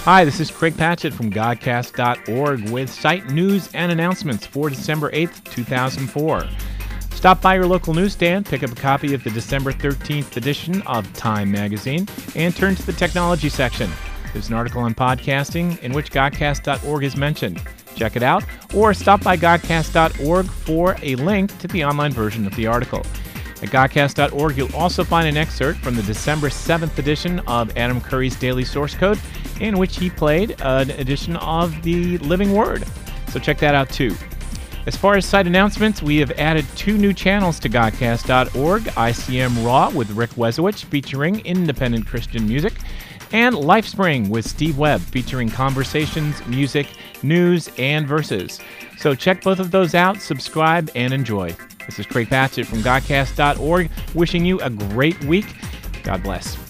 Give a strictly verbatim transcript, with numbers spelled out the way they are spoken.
Hi, this is Craig Patchett from Godcast dot org with site news and announcements for December eighth, two thousand four. Stop by your local newsstand, pick up a copy of the December thirteenth edition of Time magazine, and turn to the technology section. There's an article on podcasting in which Godcast dot org is mentioned. Check it out, or stop by Godcast dot org for a link to the online version of the article. At Godcast dot org, you'll also find an excerpt from the December seventh edition of Adam Curry's Daily Source Code, in which he played an edition of the Living Word. So check that out too. As far as site announcements, we have added two new channels to Godcast dot org, I C M Raw with Rick Wezowich featuring independent Christian music, and LifeSpring with Steve Webb featuring conversations, music, news, and verses. So check both of those out, subscribe, and enjoy. This is Craig Patchett from Godcast dot org, wishing you a great week. God bless.